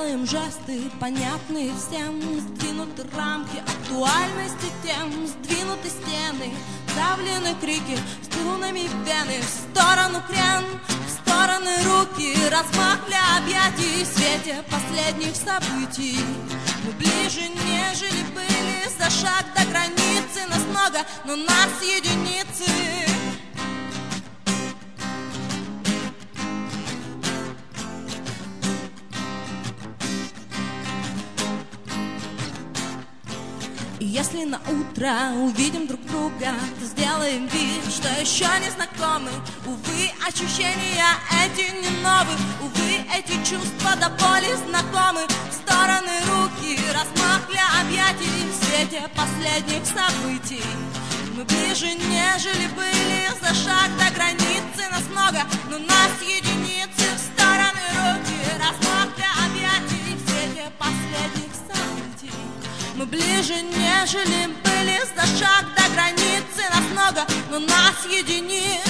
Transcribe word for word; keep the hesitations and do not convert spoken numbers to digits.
Делаем жесты, понятные всем, сдвинуты рамки актуальности тем, сдвинуты стены, давлены крики, струнами вены, в сторону крен, в стороны руки, размах для объятий в свете последних событий. Мы ближе, нежели были, за шаг до границы, нас много, но нас единицы. И если на утро увидим друг друга, то сделаем вид, что еще не знакомы. Увы, ощущения эти не новые, увы, эти чувства до боли знакомы. В стороны руки, размах для объятий в свете последних событий. Мы ближе, нежели были, за шаг до границы, нас много, но нас единицы. В стороны руки, размах для объятий в свете последних событий. Мы ближе, нежели были, за шаг до границы, нас много, но нас единиц.